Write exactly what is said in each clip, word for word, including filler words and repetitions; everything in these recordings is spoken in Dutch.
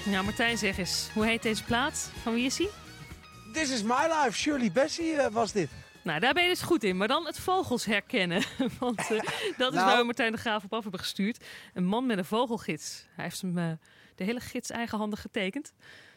Nou, Martijn, zeg eens, hoe heet deze plaat? Van wie is hij? This is my life, Shirley Bassey uh, was dit. Nou, daar ben je dus goed in. Maar dan het vogels herkennen. Want uh, dat is nou, waar we Martijn de Graaf op af hebben gestuurd. Een man met een vogelgids. Hij heeft hem uh, de hele gids eigenhandig getekend.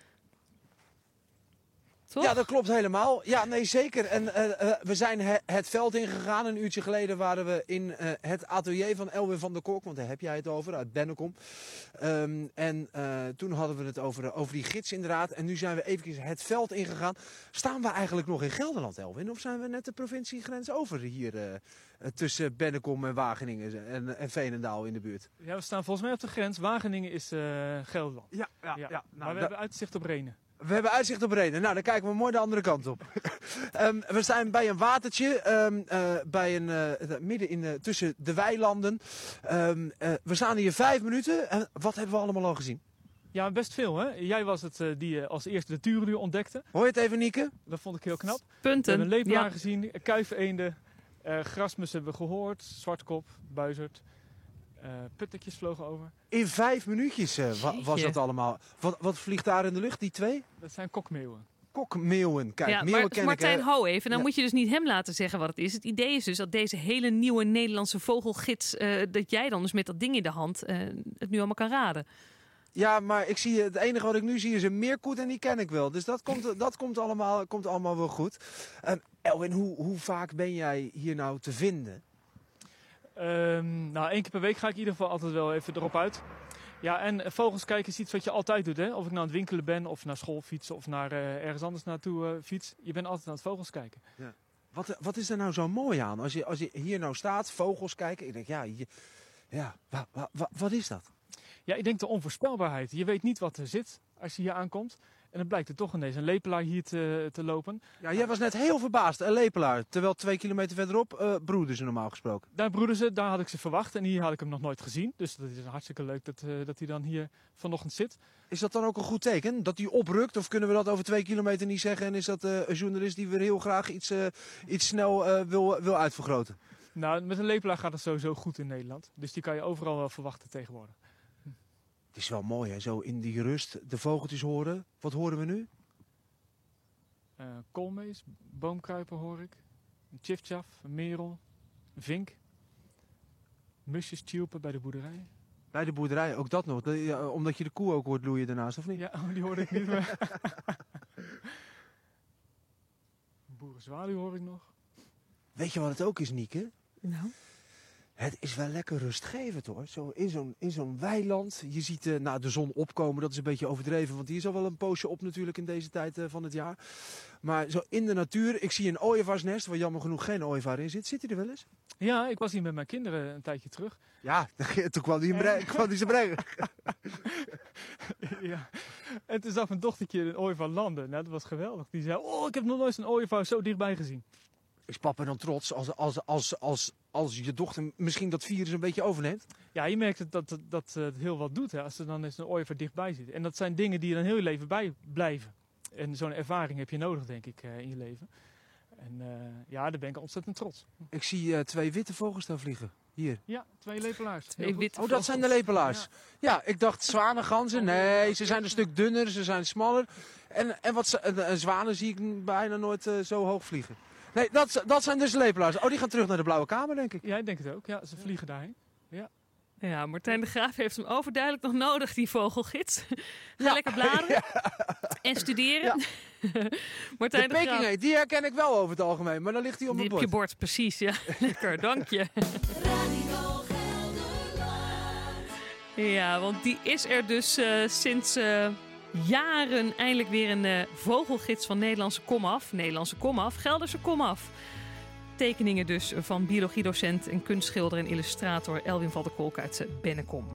Toch? Ja, dat klopt helemaal. Ja, nee, zeker. En uh, uh, we zijn he- het veld ingegaan. Een uurtje geleden waren we in uh, het atelier van Elwin van der Kolk. Want daar heb jij het over, uit Bennekom. Um, en uh, toen hadden we het over, over die gids inderdaad. En nu zijn we even het veld ingegaan. Staan we eigenlijk nog in Gelderland, Elwin? Of zijn we net de provinciegrens over hier uh, uh, tussen Bennekom en Wageningen en, en Veenendaal in de buurt? Ja, we staan volgens mij op de grens. Wageningen is uh, Gelderland. Ja, ja, ja. ja. Nou, maar we da- hebben uitzicht op Renen. We hebben uitzicht op Renen. Nou, dan kijken we mooi de andere kant op. um, we zijn bij een watertje, um, uh, bij een, uh, midden in, uh, tussen de weilanden. Um, uh, we staan hier vijf minuten. En wat hebben we allemaal al gezien? Ja, best veel hè. Jij was het uh, die uh, als eerste de tureluur ontdekte. Hoor je het even, Nieke? Dat vond ik heel knap. Punten. We hebben een lepelaar Ja. gezien, kuifeenden, uh, grasmus hebben we gehoord, zwartkop, buizerd. Uh, puttekjes vlogen over. In vijf minuutjes uh, wa- was Jeetje. dat allemaal. Wat, wat vliegt daar in de lucht, die twee? Dat zijn kokmeeuwen. Kokmeeuwen. Kijk, Ja, meeuwen maar ken Martijn, ik. Uh, ho even. Dan ja. moet je dus niet hem laten zeggen wat het is. Het idee is dus dat deze hele nieuwe Nederlandse vogelgids... Uh, dat jij dan dus met dat ding in de hand uh, het nu allemaal kan raden. Ja, maar ik zie, het enige wat ik nu zie is een meerkoet en die ken ik wel. Dus dat komt, dat komt, allemaal, komt allemaal wel goed. Um, Elwin, hoe, hoe vaak ben jij hier nou te vinden? Um, nou, één keer per week ga ik in ieder geval altijd wel even erop uit. Ja, en vogels kijken is iets wat je altijd doet, hè? Of ik nou aan het winkelen ben, of naar school fietsen, of naar uh, ergens anders naartoe uh, fiets. Je bent altijd aan het vogels kijken. Ja. Wat, wat is er nou zo mooi aan? Als je, als je hier nou staat, vogels kijken. Ik denk, ja, je, ja wa, wa, wa, wat is dat? Ja, ik denk de onvoorspelbaarheid. Je weet niet wat er zit als je hier aankomt. En dan blijkt er toch ineens een lepelaar hier te, te lopen. Ja, jij was net heel verbaasd, een lepelaar. Terwijl twee kilometer verderop uh, broeden ze normaal gesproken. Daar broeden ze, daar had ik ze verwacht. En hier had ik hem nog nooit gezien. Dus dat is hartstikke leuk dat, uh, dat hij dan hier vanochtend zit. Is dat dan ook een goed teken? Dat hij oprukt? Of kunnen we dat over twee kilometer niet zeggen? En is dat uh, een journalist die weer heel graag iets, uh, iets snel uh, wil, wil uitvergroten? Nou, met een lepelaar gaat het sowieso goed in Nederland. Dus die kan je overal wel verwachten tegenwoordig. Het is wel mooi, hè? Zo in die rust de vogeltjes horen. Wat horen we nu? Uh, koolmees, boomkruiper hoor ik. Een tjiftjaf, een merel, een vink. Musjes tjilpen bij de boerderij. Bij de boerderij, ook dat nog. De, ja, omdat je de koe ook hoort loeien daarnaast, of niet? Ja, die hoorde ik niet meer. Boerenzwaluw hoor ik nog. Weet je wat het ook is, Nieke? Nou. Het is wel lekker rustgevend hoor. Zo in zo'n, in zo'n weiland. Je ziet uh, nou, de zon opkomen, dat is een beetje overdreven. Want die is al wel een poosje op natuurlijk in deze tijd uh, van het jaar. Maar zo in de natuur, ik zie een ooievaarsnest waar jammer genoeg geen ooievaar in zit. Zit hij er wel eens? Ja, ik was hier met mijn kinderen een tijdje terug. Ja, toen kwam hij, bre- kwam hij ze brengen. Ja. En toen zag mijn dochtertje een ooievaar landen. Nou, dat was geweldig. Die zei, oh, ik heb nog nooit een ooievaar zo dichtbij gezien. Is papa dan trots als, als, als, als, als je dochter misschien dat virus een beetje overneemt? Ja, je merkt dat, dat, dat het heel wat doet hè, als er dan eens een ooievaar dichtbij zit. En dat zijn dingen die je dan heel je leven bij blijven. En zo'n ervaring heb je nodig, denk ik, in je leven. En uh, ja, daar ben ik ontzettend trots. Ik zie uh, twee witte vogels daar vliegen. Hier. Ja, twee lepelaars. Twee witte Oh, dat zijn de lepelaars. Ja, ja ik dacht zwanenganzen. Nee, ze zijn een stuk dunner, ze zijn smaller. En, en wat, uh, zwanen zie ik bijna nooit uh, zo hoog vliegen. Nee, dat, dat zijn dus de lepelaars. Oh, die gaan terug naar de Blauwe Kamer, denk ik. Ja, ik denk het ook. Ja, ze vliegen daarheen. Ja. Ja, Martijn de Graaf heeft hem overduidelijk nog nodig, die vogelgids. Ga Ja. lekker bladeren Ja. en studeren. Ja. Martijn De de, Graaf. Peking eet, die herken ik wel over het algemeen. Maar dan ligt hij op Die mijn op je bord. bord, precies. Ja. Lekker, dank je. Radio Gelderland. Ja, want die is er dus uh, sinds uh, jaren eindelijk weer een uh, vogelgids van Nederlandse komaf. Nederlandse komaf, Gelderse komaf. Tekeningen dus van biologiedocent en kunstschilder en illustrator Elwin van der Kolk uit Bennekom.